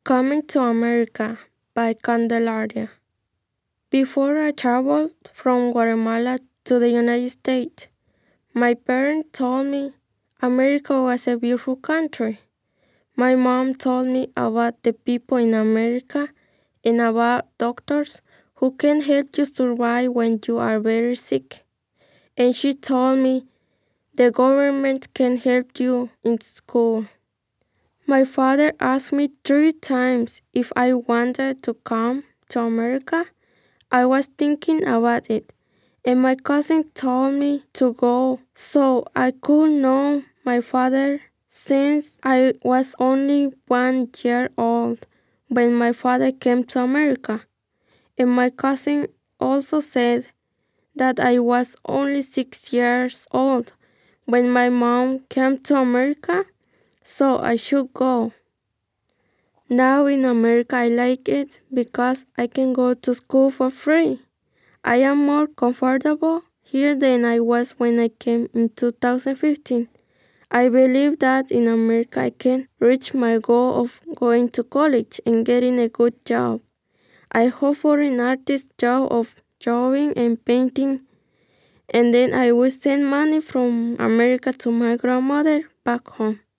Coming to America by Candelaria. Before I traveled from Guatemala to the United States, my parents told me America was a beautiful country. My mom told me about the people in America and about doctors who can help you survive when you are very sick. And she told me the government can help you in school. My father asked me 3 times if I wanted to come to America. I was thinking about it, and my cousin told me to go so I could know my father since I was only 1 year old when my father came to America. And my cousin also said that I was only 6 years old when my mom came to America, so I should go. Now in America I like it because I can go to school for free. I am more comfortable here than I was when I came in 2015. I believe that in America I can reach my goal of going to college and getting a good job. I hope for an artist job of drawing and painting, and then I will send money from America to my grandmother back home.